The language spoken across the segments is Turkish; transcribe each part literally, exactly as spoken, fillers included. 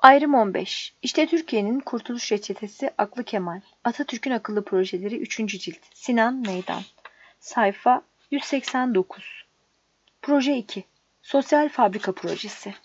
Ayrım on beş. İşte Türkiye'nin Kurtuluş Reçetesi Aklı Kemal. Atatürk'ün akıllı projeleri üçüncü cilt. Sinan Meydan. Sayfa yüz seksen dokuz. Proje iki. Sosyal Fabrika Projesi.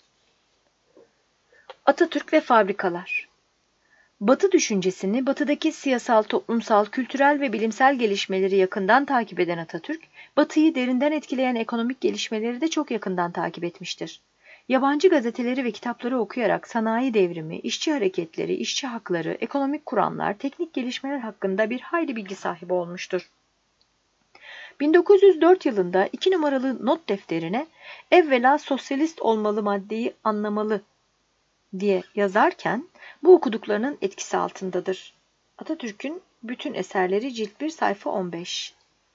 Atatürk ve fabrikalar. Batı düşüncesini, batıdaki siyasal, toplumsal, kültürel ve bilimsel gelişmeleri yakından takip eden Atatürk, Batı'yı derinden etkileyen ekonomik gelişmeleri de çok yakından takip etmiştir. Yabancı gazeteleri ve kitapları okuyarak sanayi devrimi, işçi hareketleri, işçi hakları, ekonomik kuramlar, teknik gelişmeler hakkında bir hayli bilgi sahibi olmuştur. bin dokuz yüz dört yılında iki numaralı not defterine evvela sosyalist olmalı maddeyi anlamalı diye yazarken bu okuduklarının etkisi altındadır. Atatürk'ün bütün eserleri cilt bir sayfa on beş.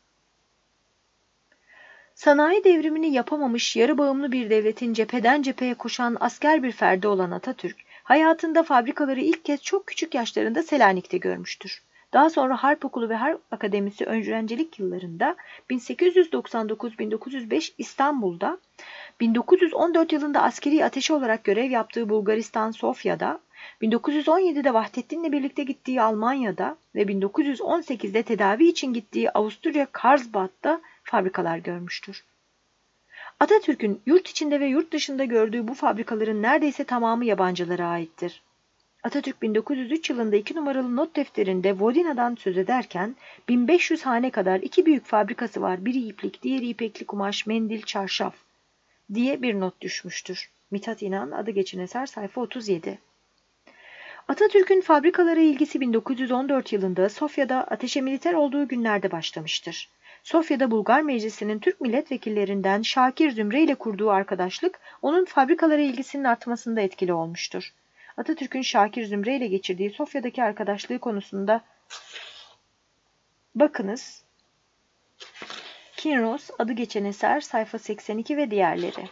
Sanayi devrimini yapamamış yarı bağımlı bir devletin cepheden cepheye koşan asker bir ferdi olan Atatürk, hayatında fabrikaları ilk kez çok küçük yaşlarında Selanik'te görmüştür. Daha sonra Harp Okulu ve Harp Akademisi öğrencilik yıllarında bin sekiz yüz doksan dokuz bin dokuz yüz beş İstanbul'da, bin dokuz yüz on dört yılında askeri ateşi olarak görev yaptığı Bulgaristan Sofya'da, bin dokuz yüz on yedide Vahdettin'le birlikte gittiği Almanya'da ve bin dokuz yüz on sekizde tedavi için gittiği Avusturya Karlsbad'da fabrikalar görmüştür. Atatürk'ün yurt içinde ve yurt dışında gördüğü bu fabrikaların neredeyse tamamı yabancılara aittir. Atatürk bin dokuz yüz üç yılında iki numaralı not defterinde Vodina'dan söz ederken bin beş yüz hane kadar iki büyük fabrikası var, biri iplik, diğeri ipekli kumaş, mendil, çarşaf diye bir not düşmüştür. Mithat İnan, adı geçen eser, sayfa otuz yedi. Atatürk'ün fabrikalara ilgisi bin dokuz yüz on dört yılında Sofya'da ateşe militer olduğu günlerde başlamıştır. Sofya'da Bulgar Meclisi'nin Türk milletvekillerinden Şakir Zümre ile kurduğu arkadaşlık onun fabrikalara ilgisinin artmasında etkili olmuştur. Atatürk'ün Şakir Zümre ile geçirdiği Sofya'daki arkadaşlığı konusunda bakınız. Kinross, adı geçen eser, sayfa seksen iki ve diğerleri.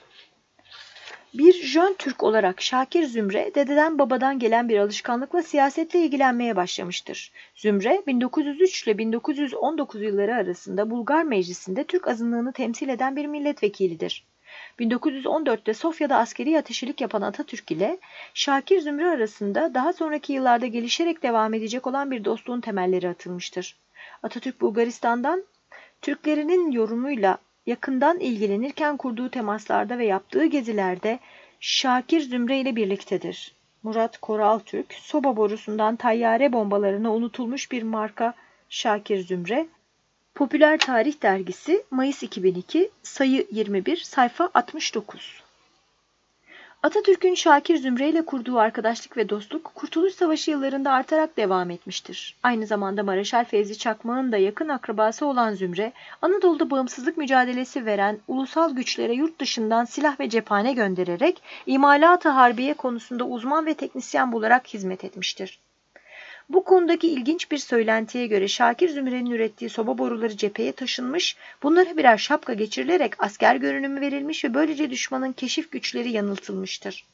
Bir Jön Türk olarak Şakir Zümre, dededen babadan gelen bir alışkanlıkla siyasetle ilgilenmeye başlamıştır. Zümre, bin dokuz yüz üç ile bin dokuz yüz on dokuz yılları arasında Bulgar Meclisi'nde Türk azınlığını temsil eden bir milletvekilidir. bin dokuz yüz on dörtte Sofya'da askeri ateşilik yapan Atatürk ile Şakir Zümre arasında daha sonraki yıllarda gelişerek devam edecek olan bir dostluğun temelleri atılmıştır. Atatürk Bulgaristan'dan Türklerinin yorumuyla yakından ilgilenirken kurduğu temaslarda ve yaptığı gezilerde Şakir Zümre ile birliktedir. Murat Koraltürk, soba borusundan tayyare bombalarına unutulmuş bir marka Şakir Zümre, Popüler Tarih Dergisi, Mayıs iki bin iki, sayı yirmi bir, sayfa altmış dokuz. Atatürk'ün Şakir Zümre ile kurduğu arkadaşlık ve dostluk, Kurtuluş Savaşı yıllarında artarak devam etmiştir. Aynı zamanda Mareşal Fevzi Çakmak'ın da yakın akrabası olan Zümre, Anadolu'da bağımsızlık mücadelesi veren ulusal güçlere yurt dışından silah ve cephane göndererek imalat-ı harbiye konusunda uzman ve teknisyen bularak hizmet etmiştir. Bu konudaki ilginç bir söylentiye göre Şakir Zümre'nin ürettiği soba boruları cepheye taşınmış, bunlara birer şapka geçirilerek asker görünümü verilmiş ve böylece düşmanın keşif güçleri yanıltılmıştır.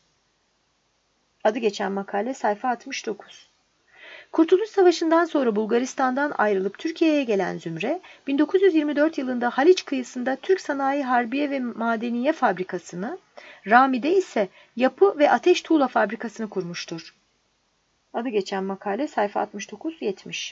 Adı geçen makale, sayfa altmış dokuz. Kurtuluş Savaşı'ndan sonra Bulgaristan'dan ayrılıp Türkiye'ye gelen Zümre, bin dokuz yüz yirmi dört yılında Haliç kıyısında Türk Sanayi Harbiye ve Madeniye Fabrikası'nı, Rami'de ise Yapı ve Ateş Tuğla Fabrikası'nı kurmuştur. Adı geçen makale, sayfa altmış dokuz yetmiş.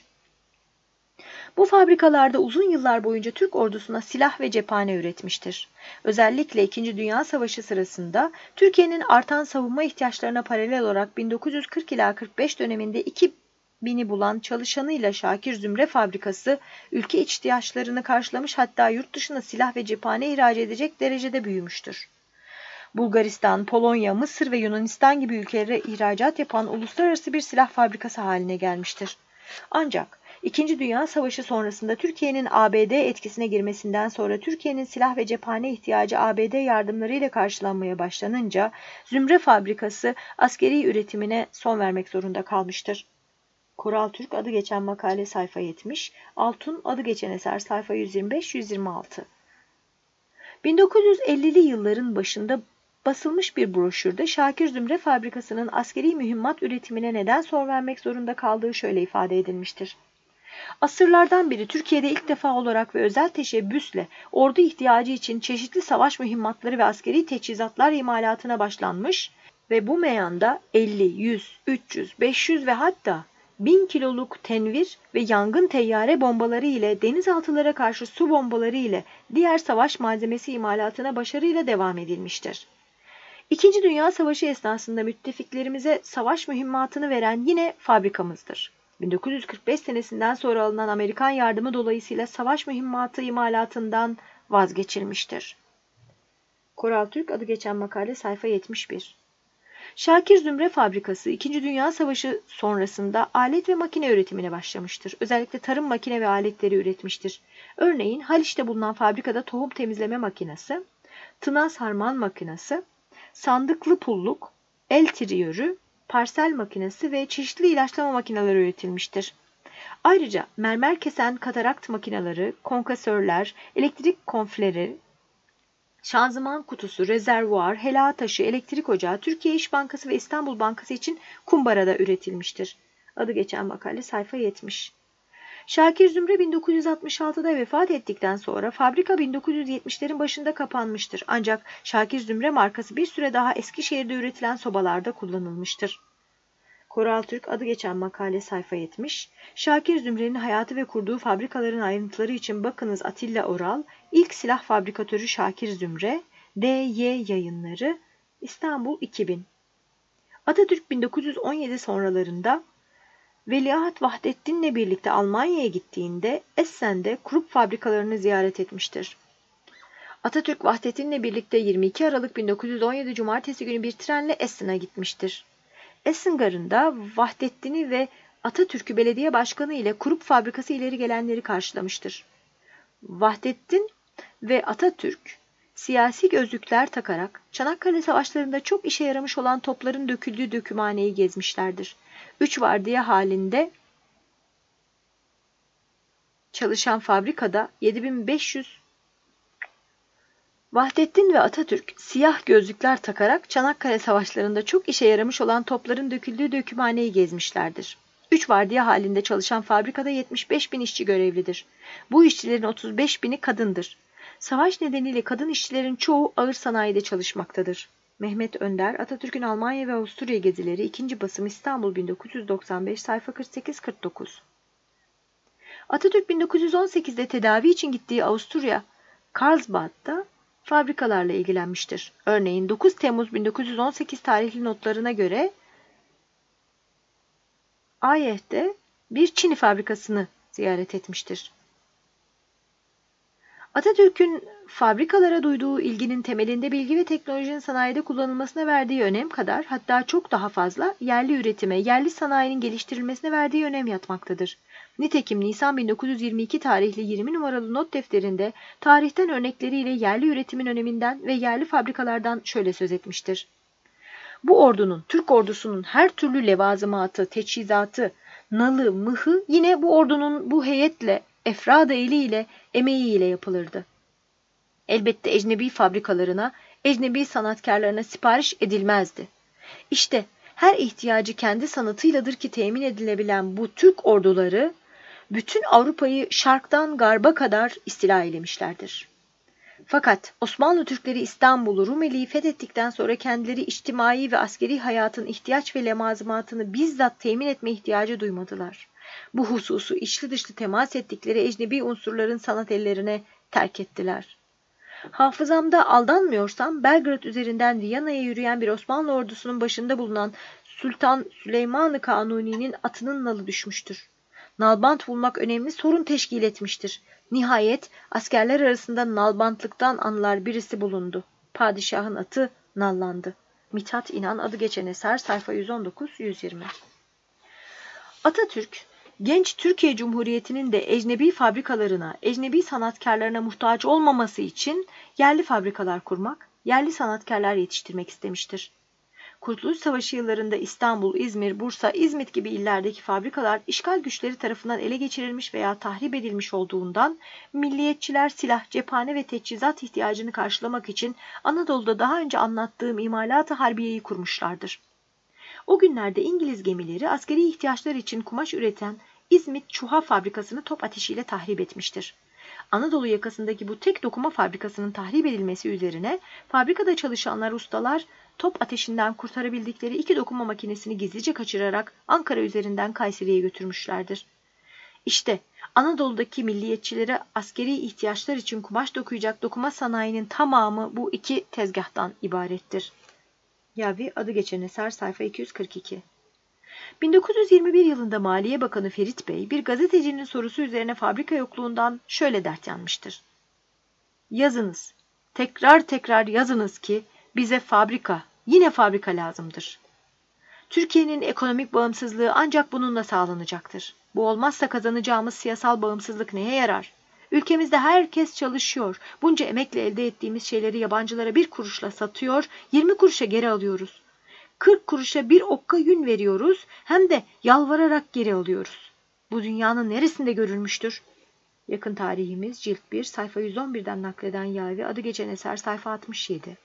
Bu fabrikalarda uzun yıllar boyunca Türk ordusuna silah ve cephane üretmiştir. Özellikle İkinci Dünya Savaşı sırasında Türkiye'nin artan savunma ihtiyaçlarına paralel olarak bin dokuz yüz kırk ila kırk beş döneminde iki bini bulan çalışanıyla Şakir Zümre Fabrikası ülke ihtiyaçlarını karşılamış, hatta yurt dışına silah ve cephane ihraç edecek derecede büyümüştür. Bulgaristan, Polonya, Mısır ve Yunanistan gibi ülkelere ihracat yapan uluslararası bir silah fabrikası haline gelmiştir. Ancak İkinci Dünya Savaşı sonrasında Türkiye'nin A B D etkisine girmesinden sonra Türkiye'nin silah ve cephane ihtiyacı A B D yardımlarıyla karşılanmaya başlanınca Zümre Fabrikası askeri üretimine son vermek zorunda kalmıştır. Koraltürk, adı geçen makale, sayfa yetmiş, Altun, adı geçen eser, sayfa yüz yirmi beş yüz yirmi altı. bin dokuz yüz ellili yılların başında basılmış bir broşürde Şakir Zümre Fabrikası'nın askeri mühimmat üretimine neden son vermek zorunda kaldığı şöyle ifade edilmiştir. Asırlardan beri Türkiye'de ilk defa olarak ve özel teşebbüsle ordu ihtiyacı için çeşitli savaş mühimmatları ve askeri teçhizatlar imalatına başlanmış, Ve bu meyanda elli, yüz, üç yüz, beş yüz ve hatta bin kiloluk tenvir ve yangın teyyare bombaları ile denizaltılara karşı su bombaları ile diğer savaş malzemesi imalatına başarıyla devam edilmiştir. İkinci Dünya Savaşı esnasında müttefiklerimize savaş mühimmatını veren yine fabrikamızdır. bin dokuz yüz kırk beş senesinden sonra alınan Amerikan yardımı dolayısıyla savaş mühimmatı imalatından vazgeçilmiştir. Koral Türk adı geçen makale sayfa yetmiş bir. Şakir Zümre Fabrikası İkinci Dünya Savaşı sonrasında alet ve makine üretimine başlamıştır. Özellikle tarım makine ve aletleri üretmiştir. Örneğin Haliç'te bulunan fabrikada tohum temizleme makinesi, tınaz harman makinesi, sandıklı pulluk, el triyörü, parsel makinesi ve çeşitli ilaçlama makineleri üretilmiştir. Ayrıca mermer kesen katarakt makineleri, konkasörler, elektrik konfleri, şanzıman kutusu, rezervuar, helal taşı, elektrik ocağı, Türkiye İş Bankası ve İstanbul Bankası için kumbarada üretilmiştir. Adı geçen makale sayfa yetmiş. Şakir Zümre bin dokuz yüz altmış altıda vefat ettikten sonra fabrika bin dokuz yüz yetmişlerin başında kapanmıştır. Ancak Şakir Zümre markası bir süre daha Eskişehir'de üretilen sobalarda kullanılmıştır. Koral Türk adı geçen makale sayfa yetmiş. Şakir Zümre'nin hayatı ve kurduğu fabrikaların ayrıntıları için bakınız Atilla Oral, İlk Silah Fabrikatörü Şakir Zümre, D Y Yayınları, İstanbul iki bin. Atatürk bin dokuz yüz on yedi sonralarında Veliaht Vahdettin'le birlikte Almanya'ya gittiğinde Essen'de Krupp fabrikalarını ziyaret etmiştir. Atatürk Vahdettin'le birlikte yirmi iki Aralık bin dokuz yüz on yedi Cumartesi günü bir trenle Essen'e gitmiştir. Essen garında Vahdettin'i ve Atatürk'ü belediye başkanı ile Krupp fabrikası ileri gelenleri karşılamıştır. Vahdettin ve Atatürk siyasi gözlükler takarak Çanakkale savaşlarında çok işe yaramış olan topların döküldüğü dökümhaneyi gezmişlerdir. Üç vardiya halinde çalışan fabrikada yedi bin beş yüz Vahdettin ve Atatürk siyah gözlükler takarak Çanakkale savaşlarında çok işe yaramış olan topların döküldüğü dökümhaneyi gezmişlerdir. Üç vardiya halinde çalışan fabrikada yetmiş beş bin işçi görevlidir. Bu işçilerin otuz beş bini kadındır. Savaş nedeniyle kadın işçilerin çoğu ağır sanayide çalışmaktadır. Mehmet Önder, Atatürk'ün Almanya ve Avusturya gezileri ikinci basım İstanbul bin dokuz yüz doksan beş sayfa kırk sekiz kırk dokuz. Atatürk bin dokuz yüz on sekizde tedavi için gittiği Avusturya, Karlsbad'da fabrikalarla ilgilenmiştir. Örneğin dokuz Temmuz bin dokuz yüz on sekiz tarihli notlarına göre A Y F'de bir Çini fabrikasını ziyaret etmiştir. Atatürk'ün fabrikalara duyduğu ilginin temelinde bilgi ve teknolojinin sanayide kullanılmasına verdiği önem kadar, hatta çok daha fazla yerli üretime, yerli sanayinin geliştirilmesine verdiği önem yatmaktadır. Nitekim Nisan bin dokuz yüz yirmi iki tarihli yirmi numaralı not defterinde tarihten örnekleriyle yerli üretimin öneminden ve yerli fabrikalardan şöyle söz etmiştir. Bu ordunun, Türk ordusunun her türlü levazımatı, teçhizatı, nalı, mıhı yine bu ordunun bu heyetle, efrad eliyle, emeğiyle yapılırdı. Elbette ecnebi fabrikalarına, ecnebi sanatkarlarına sipariş edilmezdi. İşte her ihtiyacı kendi sanatıyladır ki temin edilebilen bu Türk orduları, bütün Avrupa'yı şarktan garba kadar istila eylemişlerdir. Fakat Osmanlı Türkleri İstanbul'u, Rumeli'yi fethettikten sonra kendileri içtimai ve askeri hayatın ihtiyaç ve lemazımatını bizzat temin etme ihtiyacı duymadılar. Bu hususu içli dışlı temas ettikleri ecnebi unsurların sanat ellerine terk ettiler. Hafızamda aldanmıyorsam Belgrad üzerinden Viyana'ya yürüyen bir Osmanlı ordusunun başında bulunan Sultan Süleyman-ı Kanuni'nin atının nalı düşmüştür. Nalbant bulmak önemli sorun teşkil etmiştir. Nihayet askerler arasında nalbantlıktan anılar birisi bulundu. Padişahın atı nallandı. Mithat İnan adı geçen eser sayfa yüz on dokuz yüz yirmi. Atatürk, genç Türkiye Cumhuriyeti'nin de ecnebi fabrikalarına, ecnebi sanatkarlarına muhtaç olmaması için yerli fabrikalar kurmak, yerli sanatkarlar yetiştirmek istemiştir. Kurtuluş Savaşı yıllarında İstanbul, İzmir, Bursa, İzmit gibi illerdeki fabrikalar işgal güçleri tarafından ele geçirilmiş veya tahrip edilmiş olduğundan milliyetçiler silah, cephane ve teçhizat ihtiyacını karşılamak için Anadolu'da daha önce anlattığım imalat-ı harbiyeyi kurmuşlardır. O günlerde İngiliz gemileri askeri ihtiyaçlar için kumaş üreten İzmit Çuha fabrikasını top ateşiyle tahrip etmiştir. Anadolu yakasındaki bu tek dokuma fabrikasının tahrip edilmesi üzerine fabrikada çalışanlar ustalar top ateşinden kurtarabildikleri iki dokuma makinesini gizlice kaçırarak Ankara üzerinden Kayseri'ye götürmüşlerdir. İşte Anadolu'daki milliyetçilere askeri ihtiyaçlar için kumaş dokuyacak dokuma sanayinin tamamı bu iki tezgahtan ibarettir. Yavi adı geçen eser sayfa iki yüz kırk iki. bin dokuz yüz yirmi bir yılında Maliye Bakanı Ferit Bey bir gazetecinin sorusu üzerine fabrika yokluğundan şöyle dert yanmıştır. Yazınız, tekrar tekrar yazınız ki bize fabrika, yine fabrika lazımdır. Türkiye'nin ekonomik bağımsızlığı ancak bununla sağlanacaktır. Bu olmazsa kazanacağımız siyasal bağımsızlık neye yarar? Ülkemizde herkes çalışıyor. Bunca emekle elde ettiğimiz şeyleri yabancılara bir kuruşla satıyor, yirmi kuruşa geri alıyoruz. kırk kuruşa bir okka yün veriyoruz, hem de yalvararak geri alıyoruz. Bu dünyanın neresinde görülmüştür? Yakın tarihimiz cilt bir sayfa yüz on birden nakleden Yavi adı geçen eser sayfa altmış yedi.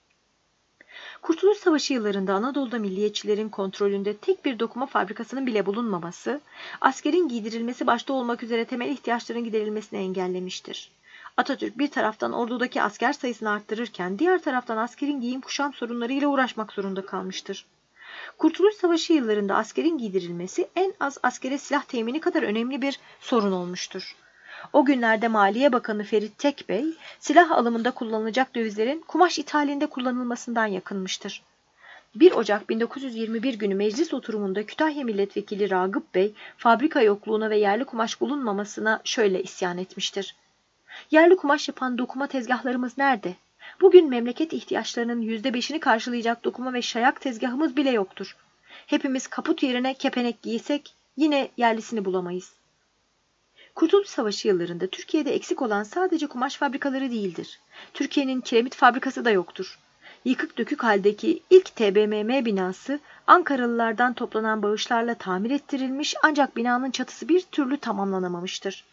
Kurtuluş Savaşı yıllarında Anadolu'da milliyetçilerin kontrolünde tek bir dokuma fabrikasının bile bulunmaması, askerin giydirilmesi başta olmak üzere temel ihtiyaçların giderilmesini engellemiştir. Atatürk bir taraftan ordudaki asker sayısını arttırırken diğer taraftan askerin giyim kuşam sorunlarıyla uğraşmak zorunda kalmıştır. Kurtuluş Savaşı yıllarında askerin giydirilmesi en az askere silah temini kadar önemli bir sorun olmuştur. O günlerde Maliye Bakanı Ferit Tekbey, silah alımında kullanılacak dövizlerin kumaş ithalinde kullanılmasından yakınmıştır. bir Ocak bin dokuz yüz yirmi bir günü meclis oturumunda Kütahya Milletvekili Ragıp Bey, fabrika yokluğuna ve yerli kumaş bulunmamasına şöyle isyan etmiştir. Yerli kumaş yapan dokuma tezgahlarımız nerede? Bugün memleket ihtiyaçlarının yüzde beşini karşılayacak dokuma ve şayak tezgahımız bile yoktur. Hepimiz kaput yerine kepenek giysek yine yerlisini bulamayız. Kurtuluş Savaşı yıllarında Türkiye'de eksik olan sadece kumaş fabrikaları değildir. Türkiye'nin kiremit fabrikası da yoktur. Yıkık dökük haldeki ilk T B M M binası Ankaralılardan toplanan bağışlarla tamir ettirilmiş ancak binanın çatısı bir türlü tamamlanamamıştır.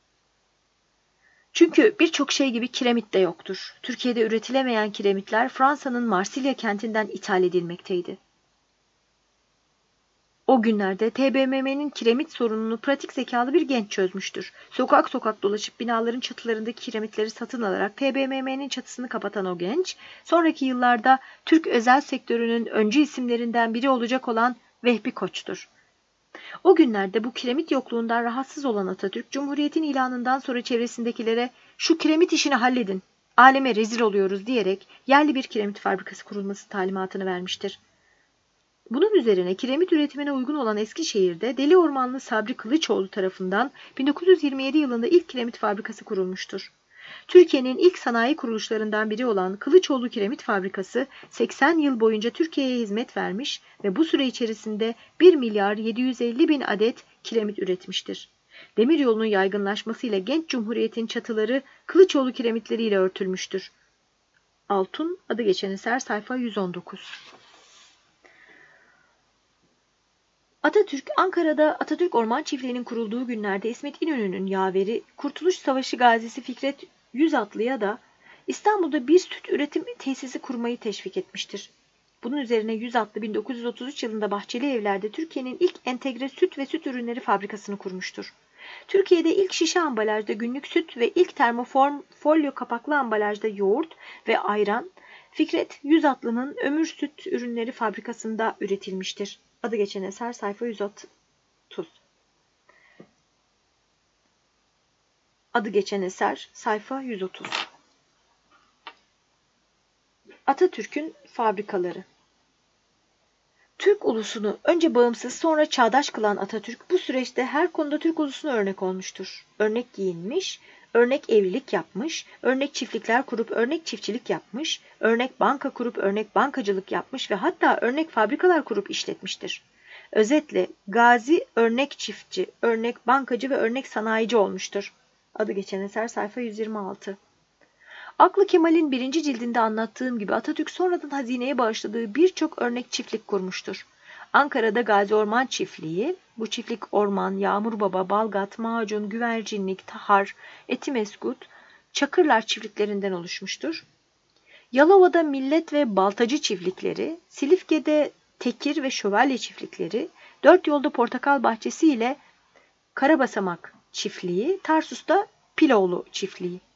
Çünkü birçok şey gibi kiremit de yoktur. Türkiye'de üretilemeyen kiremitler Fransa'nın Marsilya kentinden ithal edilmekteydi. O günlerde T B M M'nin kiremit sorununu pratik zekalı bir genç çözmüştür. Sokak sokak dolaşıp binaların çatılarındaki kiremitleri satın alarak T B M M'nin çatısını kapatan o genç, sonraki yıllarda Türk özel sektörünün öncü isimlerinden biri olacak olan Vehbi Koç'tur. O günlerde bu kiremit yokluğundan rahatsız olan Atatürk, Cumhuriyet'in ilanından sonra çevresindekilere "Şu kiremit işini halledin, aleme rezil oluyoruz" diyerek yerli bir kiremit fabrikası kurulması talimatını vermiştir. Bunun üzerine kiremit üretimine uygun olan Eskişehir'de Deli Ormanlı Sabri Kılıçoğlu tarafından bin dokuz yüz yirmi yedi yılında ilk kiremit fabrikası kurulmuştur. Türkiye'nin ilk sanayi kuruluşlarından biri olan Kılıçoğlu Kiremit Fabrikası seksen yıl boyunca Türkiye'ye hizmet vermiş ve bu süre içerisinde bir milyar yedi yüz elli bin adet kiremit üretmiştir. Demiryolunun yaygınlaşmasıyla genç cumhuriyetin çatıları Kılıçoğlu kiremitleriyle örtülmüştür. Altun adı geçen eser sayfa yüz on dokuz. Atatürk, Ankara'da Atatürk Orman Çiftliği'nin kurulduğu günlerde İsmet İnönü'nün yaveri, Kurtuluş Savaşı gazisi Fikret Yüzatlı'ya da İstanbul'da bir süt üretim tesisi kurmayı teşvik etmiştir. Bunun üzerine Yüzatlı bin dokuz yüz otuz üç yılında Bahçeli Evler'de Türkiye'nin ilk entegre süt ve süt ürünleri fabrikasını kurmuştur. Türkiye'de ilk şişe ambalajda günlük süt ve ilk termoform folyo kapaklı ambalajda yoğurt ve ayran, Fikret Yüzatlı'nın Ömür Süt Ürünleri Fabrikası'nda üretilmiştir. Adı geçen eser sayfa yüz otuz. Adı geçen eser sayfa yüz otuz. Atatürk'ün fabrikaları. Türk ulusunu önce bağımsız sonra çağdaş kılan Atatürk bu süreçte her konuda Türk ulusuna örnek olmuştur. Örnek giyinmiş, örnek evlilik yapmış, örnek çiftlikler kurup örnek çiftçilik yapmış, örnek banka kurup örnek bankacılık yapmış ve hatta örnek fabrikalar kurup işletmiştir. Özetle Gazi örnek çiftçi, örnek bankacı ve örnek sanayici olmuştur. Adı geçen eser sayfa yüz yirmi altı. Aklı Kemal'in birinci cildinde anlattığım gibi Atatürk sonradan hazineye bağışladığı birçok örnek çiftlik kurmuştur. Ankara'da Gazi Orman Çiftliği, bu çiftlik Orman, Yağmurbaba, Balgat, Macun, Güvercinlik, Tahar, Etimeskut, Çakırlar çiftliklerinden oluşmuştur. Yalova'da Millet ve Baltacı çiftlikleri, Silifke'de Tekir ve Şövalye çiftlikleri, Dört Yolda Portakal Bahçesi ile Karabasamak çiftliği, Tarsus'ta Piloğlu çiftliği.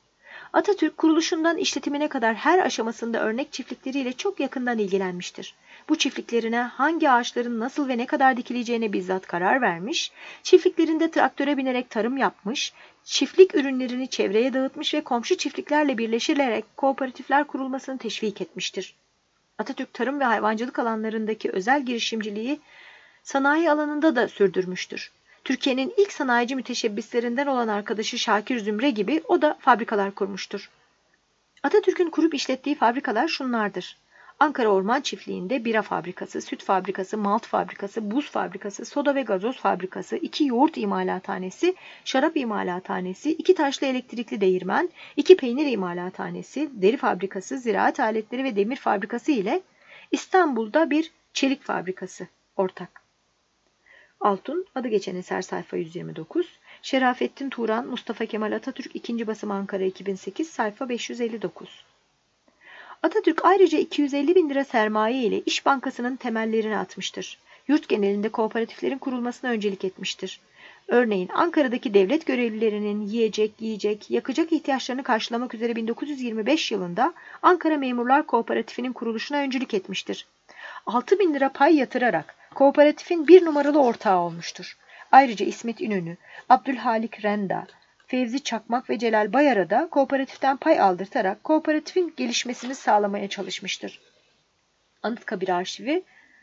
Atatürk kuruluşundan işletimine kadar her aşamasında örnek çiftlikleriyle çok yakından ilgilenmiştir. Bu çiftliklerine hangi ağaçların nasıl ve ne kadar dikileceğine bizzat karar vermiş, çiftliklerinde traktöre binerek tarım yapmış, çiftlik ürünlerini çevreye dağıtmış ve komşu çiftliklerle birleşilerek kooperatifler kurulmasını teşvik etmiştir. Atatürk tarım ve hayvancılık alanlarındaki özel girişimciliği sanayi alanında da sürdürmüştür. Türkiye'nin ilk sanayici müteşebbislerinden olan arkadaşı Şakir Zümre gibi o da fabrikalar kurmuştur. Atatürk'ün kurup işlettiği fabrikalar şunlardır: Ankara Orman Çiftliği'nde bira fabrikası, süt fabrikası, malt fabrikası, buz fabrikası, soda ve gazoz fabrikası, iki yoğurt imalathanesi, şarap imalathanesi, iki taşlı elektrikli değirmen, iki peynir imalathanesi, deri fabrikası, ziraat aletleri ve demir fabrikası ile İstanbul'da bir çelik fabrikası ortak. Altun, adı geçen eser sayfa yüz yirmi dokuz. Şerafettin Turan, Mustafa Kemal Atatürk, ikinci basım Ankara iki bin sekiz, sayfa beş yüz elli dokuz. Atatürk ayrıca iki yüz elli bin lira sermaye ile İş Bankası'nın temellerini atmıştır. Yurt genelinde kooperatiflerin kurulmasına öncülük etmiştir. Örneğin Ankara'daki devlet görevlilerinin yiyecek, giyecek, yakacak ihtiyaçlarını karşılamak üzere bin dokuz yüz yirmi beş yılında Ankara Memurlar Kooperatifinin kuruluşuna öncülük etmiştir. altı bin lira pay yatırarak kooperatifin bir numaralı ortağı olmuştur. Ayrıca İsmet İnönü, Abdülhalik Renda, Fevzi Çakmak ve Celal Bayar'a da kooperatiften pay aldırtarak kooperatifin gelişmesini sağlamaya çalışmıştır. Anıtkabir Arşivi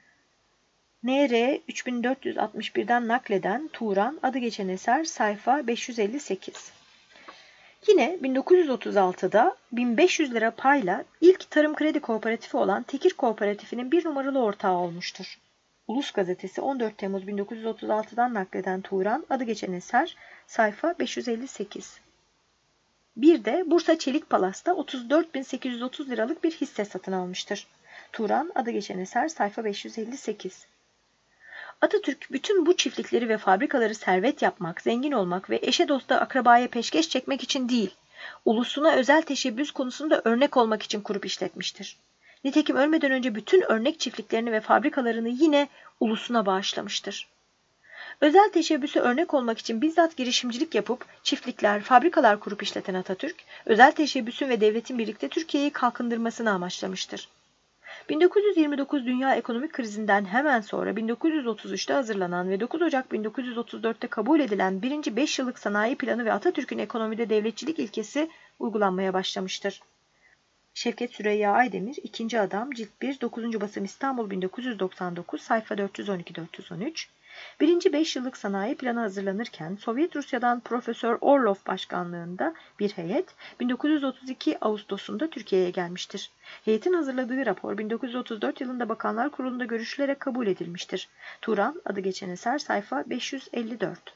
N R üç bin dört yüz altmış bir'den nakleden Turan, adı geçen eser sayfa beş yüz elli sekiz. Yine bin dokuz yüz otuz altı'da bin beş yüz lira payla ilk tarım kredi kooperatifi olan Tekir Kooperatifinin bir numaralı ortağı olmuştur. Ulus Gazetesi on dört Temmuz bin dokuz yüz otuz altı'dan nakleden Turan, adı geçen eser sayfa beş yüz elli sekiz. Bir de Bursa Çelik Palas'ta otuz dört bin sekiz yüz otuz liralık bir hisse satın almıştır. Turan, adı geçen eser sayfa beş yüz elli sekiz. Atatürk bütün bu çiftlikleri ve fabrikaları servet yapmak, zengin olmak ve eşe dosta akrabaya peşkeş çekmek için değil, ulusuna özel teşebbüs konusunda örnek olmak için kurup işletmiştir. Nitekim ölmeden önce bütün örnek çiftliklerini ve fabrikalarını yine ulusuna bağışlamıştır. Özel teşebbüsü örnek olmak için bizzat girişimcilik yapıp çiftlikler, fabrikalar kurup işleten Atatürk, özel teşebbüsün ve devletin birlikte Türkiye'yi kalkındırmasını amaçlamıştır. bin dokuz yüz yirmi dokuz Dünya Ekonomik Krizinden hemen sonra bin dokuz yüz otuz üç'te hazırlanan ve dokuz Ocak bin dokuz yüz otuz dört'te kabul edilen birinci beş yıllık sanayi planı ve Atatürk'ün ekonomide devletçilik ilkesi uygulanmaya başlamıştır. Şevket Süreyya Aydemir, ikinci Adam, Cilt bir, dokuzuncu basım İstanbul bin dokuz yüz doksan dokuz, sayfa dört yüz on iki dört yüz on üç. Birinci beş yıllık sanayi planı hazırlanırken Sovyet Rusya'dan Profesör Orlov başkanlığında bir heyet bin dokuz yüz otuz iki Ağustos'unda Türkiye'ye gelmiştir. Heyetin hazırladığı rapor bin dokuz yüz otuz dört yılında Bakanlar Kurulu'nda görüşülerek kabul edilmiştir. Turan, adı geçen eser sayfa beş yüz elli dört.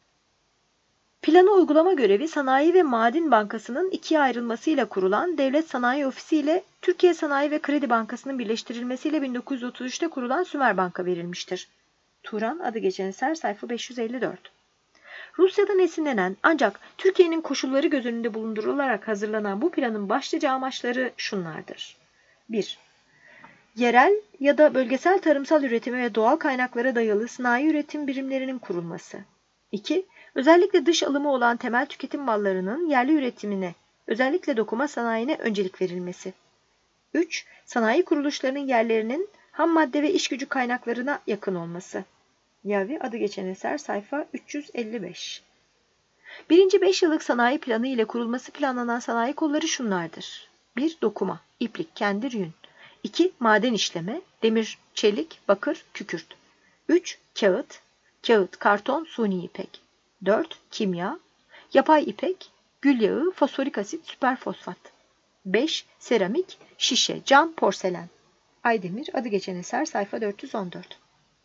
Planı uygulama görevi Sanayi ve Maden Bankası'nın ikiye ayrılmasıyla kurulan Devlet Sanayi Ofisi ile Türkiye Sanayi ve Kredi Bankası'nın birleştirilmesiyle bin dokuz yüz otuz üç'te kurulan Sümer Bank'a verilmiştir. Turan, adı geçen eser sayfa beş yüz elli dört. Rusya'dan esinlenen ancak Türkiye'nin koşulları göz önünde bulundurularak hazırlanan bu planın başlıca amaçları şunlardır. bir. Yerel ya da bölgesel tarımsal üretime ve doğal kaynaklara dayalı sanayi üretim birimlerinin kurulması. iki. Özellikle dış alımı olan temel tüketim mallarının yerli üretimine, özellikle dokuma sanayine öncelik verilmesi. üç. Sanayi kuruluşlarının yerlerinin ham madde ve iş gücü kaynaklarına yakın olması. Yavi, adı geçen eser sayfa üç yüz elli beş. Birinci beş yıllık sanayi planı ile kurulması planlanan sanayi kolları şunlardır. bir. Dokuma, iplik, kendir, yün. iki. Maden işleme, demir, çelik, bakır, kükürt. üç. Kağıt, kağıt, karton, suni ipek. dört. Kimya, yapay ipek, gül yağı, fosforik asit, süperfosfat. beş. Seramik, şişe, cam, porselen. Aydemir, adı geçen eser sayfa dört yüz on dört.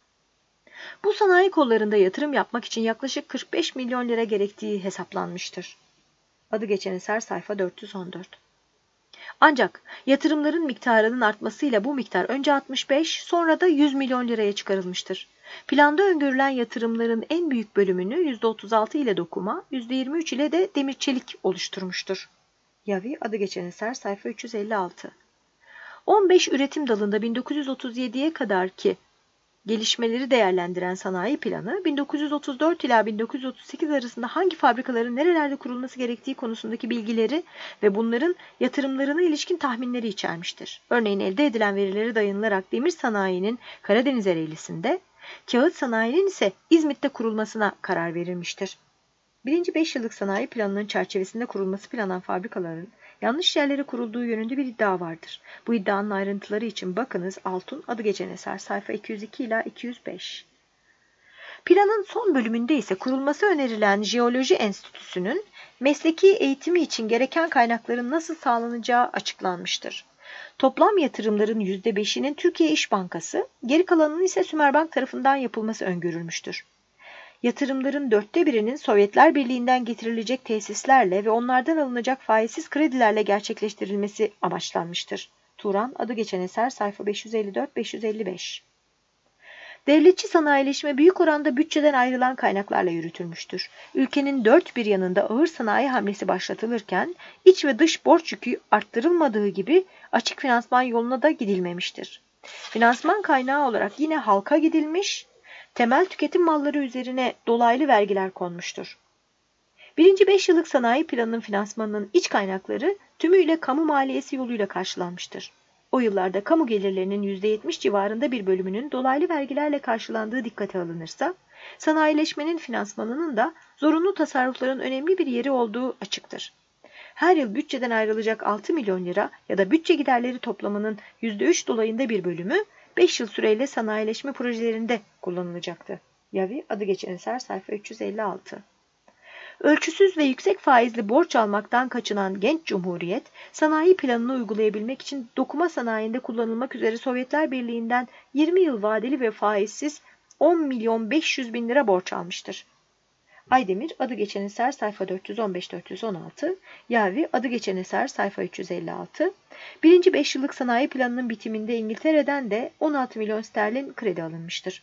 Bu sanayi kollarında yatırım yapmak için yaklaşık kırk beş milyon lira gerektiği hesaplanmıştır. Adı geçen eser sayfa dört yüz on dört. Ancak yatırımların miktarının artmasıyla bu miktar önce altmış beş, sonra da yüz milyon liraya çıkarılmıştır. Planda öngörülen yatırımların en büyük bölümünü yüzde otuz altı ile dokuma, yüzde yirmi üç ile de demir çelik oluşturmuştur. Yavi, adı geçen eser sayfa üç yüz elli altı. on beş üretim dalında bin dokuz yüz otuz yediye kadar ki gelişmeleri değerlendiren sanayi planı, bin dokuz yüz otuz dört ila bin dokuz yüz otuz sekiz arasında hangi fabrikaların nerelerde kurulması gerektiği konusundaki bilgileri ve bunların yatırımlarına ilişkin tahminleri içermiştir. Örneğin elde edilen verilere dayanılarak demir sanayinin Karadeniz Ereğlisi'nde, kağıt sanayinin ise İzmit'te kurulmasına karar verilmiştir. Birinci beş yıllık sanayi planının çerçevesinde kurulması planlanan fabrikaların yanlış yerlere kurulduğu yönünde bir iddia vardır. Bu iddianın ayrıntıları için bakınız Altun Adı Geçen Eser sayfa iki yüz iki ila iki yüz beş. Planın son bölümünde ise kurulması önerilen Jeoloji Enstitüsü'nün mesleki eğitimi için gereken kaynakların nasıl sağlanacağı açıklanmıştır. Toplam yatırımların yüzde beşinin Türkiye İş Bankası, geri kalanının ise Sümerbank tarafından yapılması öngörülmüştür. Yatırımların dörtte birinin Sovyetler Birliği'nden getirilecek tesislerle ve onlardan alınacak faizsiz kredilerle gerçekleştirilmesi amaçlanmıştır. Turan Adı Geçen Eser sayfa beş yüz elli dört beş yüz elli beş. Devletçi sanayileşme büyük oranda bütçeden ayrılan kaynaklarla yürütülmüştür. Ülkenin dört bir yanında ağır sanayi hamlesi başlatılırken iç ve dış borç yükü arttırılmadığı gibi açık finansman yoluna da gidilmemiştir. Finansman kaynağı olarak yine halka gidilmiş, temel tüketim malları üzerine dolaylı vergiler konmuştur. Birinci beş yıllık sanayi planının finansmanının iç kaynakları tümüyle kamu maliyesi yoluyla karşılanmıştır. O yıllarda kamu gelirlerinin yüzde yetmiş civarında bir bölümünün dolaylı vergilerle karşılandığı dikkate alınırsa, sanayileşmenin finansmanının da zorunlu tasarrufların önemli bir yeri olduğu açıktır. Her yıl bütçeden ayrılacak altı milyon lira ya da bütçe giderleri toplamının yüzde üç dolayında bir bölümü beş yıl süreyle sanayileşme projelerinde kullanılacaktı. Yavi Adı Geçen Eser sayfa üç yüz elli altı. Ölçüsüz ve yüksek faizli borç almaktan kaçınan genç cumhuriyet, sanayi planını uygulayabilmek için dokuma sanayinde kullanılmak üzere Sovyetler Birliği'nden yirmi yıl vadeli ve faizsiz on milyon beş yüz bin lira borç almıştır. Aydemir Adı Geçen Eser sayfa dört yüz on beş dört yüz on altı, Yavi Adı Geçen Eser sayfa üç yüz elli altı. Birinci beş yıllık sanayi planının bitiminde İngiltere'den de on altı milyon sterlin kredi alınmıştır.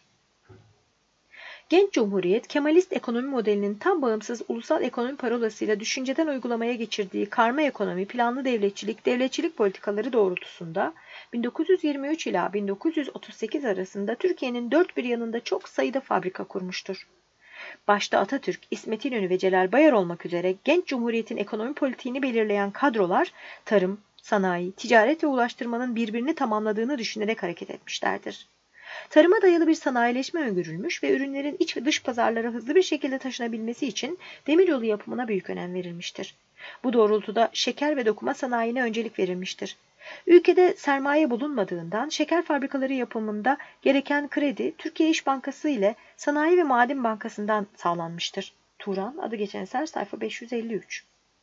Genç Cumhuriyet, Kemalist ekonomi modelinin tam bağımsız ulusal ekonomi parolasıyla düşünceden uygulamaya geçirdiği karma ekonomi, planlı devletçilik, devletçilik politikaları doğrultusunda bin dokuz yüz yirmi üç ila bin dokuz yüz otuz sekiz arasında Türkiye'nin dört bir yanında çok sayıda fabrika kurmuştur. Başta Atatürk, İsmet İnönü ve Celal Bayar olmak üzere genç cumhuriyetin ekonomi politiğini belirleyen kadrolar, tarım, sanayi, ticaret ve ulaştırmanın birbirini tamamladığını düşünerek hareket etmişlerdir. Tarıma dayalı bir sanayileşme öngörülmüş ve ürünlerin iç ve dış pazarlara hızlı bir şekilde taşınabilmesi için demiryolu yapımına büyük önem verilmiştir. Bu doğrultuda şeker ve dokuma sanayine öncelik verilmiştir. Ülkede sermaye bulunmadığından şeker fabrikaları yapımında gereken kredi Türkiye İş Bankası ile Sanayi ve Maden Bankası'ndan sağlanmıştır. Turan Adı Geçen Eser sayfa beş yüz elli üç.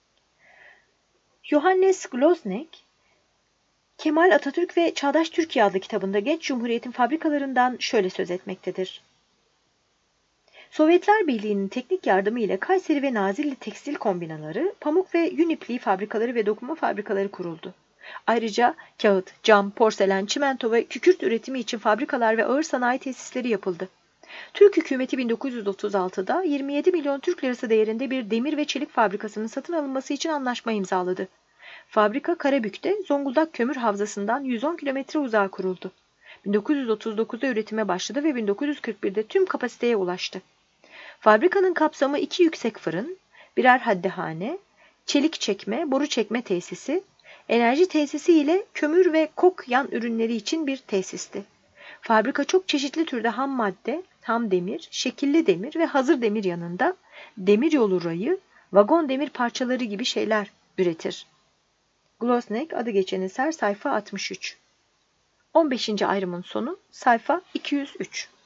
Johannes Glosnek, Kemal Atatürk ve Çağdaş Türkiye adlı kitabında genç cumhuriyetin fabrikalarından şöyle söz etmektedir. Sovyetler Birliği'nin teknik yardımı ile Kayseri ve Nazilli tekstil kombinaları, pamuk ve yün ipliği fabrikaları ve dokuma fabrikaları kuruldu. Ayrıca kağıt, cam, porselen, çimento ve kükürt üretimi için fabrikalar ve ağır sanayi tesisleri yapıldı. Türk hükümeti bin dokuz yüz otuz altıda yirmi yedi milyon Türk lirası değerinde bir demir ve çelik fabrikasının satın alınması için anlaşma imzaladı. Fabrika Karabük'te Zonguldak Kömür Havzası'ndan yüz on kilometre uzağa kuruldu. bin dokuz yüz otuz dokuzda üretime başladı ve bin dokuz yüz kırk birde tüm kapasiteye ulaştı. Fabrikanın kapsamı iki yüksek fırın, birer haddehane, çelik çekme, boru çekme tesisi, enerji tesisi ile kömür ve kok yan ürünleri için bir tesisti. Fabrika çok çeşitli türde ham madde, ham demir, şekilli demir ve hazır demir yanında demiryolu rayı, vagon demir parçaları gibi şeyler üretir. Glosnek Adı Geçen Eser sayfa altmış üç. on beşinci ayrımın sonu sayfa iki yüz üç.